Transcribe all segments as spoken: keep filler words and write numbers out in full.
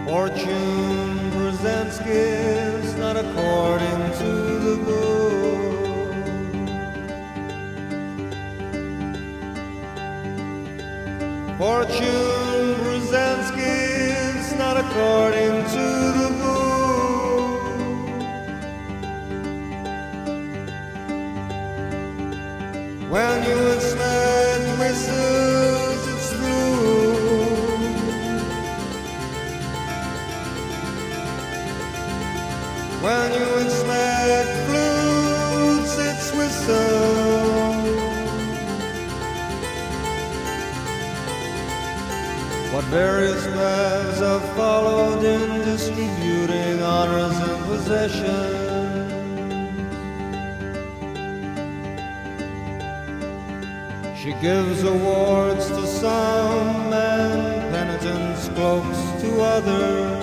Fortune presents gifts not according to the book. Fortune presents gifts not according to the book. When you expect whistles, it's blue. When you expect flutes, it's whistle. What various paths have followed in distributing honors and possessions. She gives awards to some and penitence cloaks to others.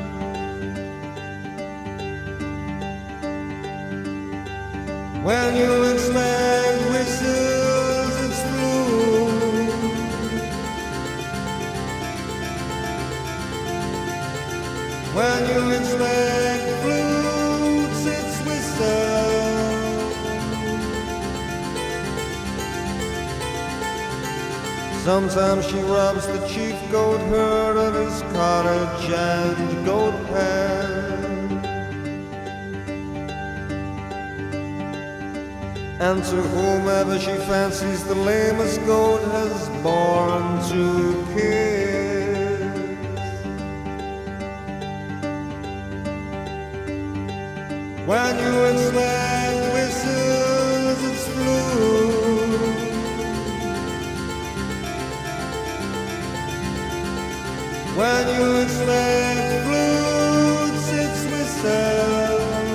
When you expect whistles, it's blue. When you expect flutes, it's whistle. Sometimes she robs the chief goat herd of his cottage and goat pen. And to whomever she fancies the lamest goat has born two kids. When you expect whistles, it's blue. When you expect flutes, it's whistle.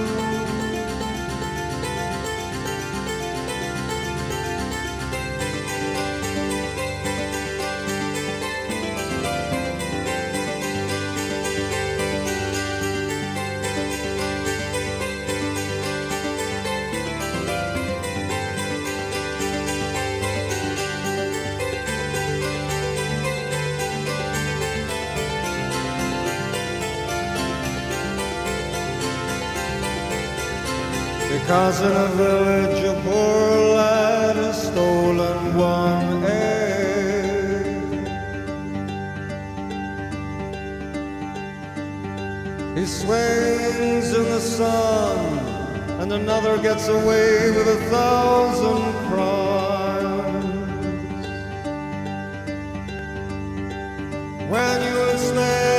Because in a village a poor lad has stolen one egg. He swings in the sun, and another gets away with a thousand crimes. When you expect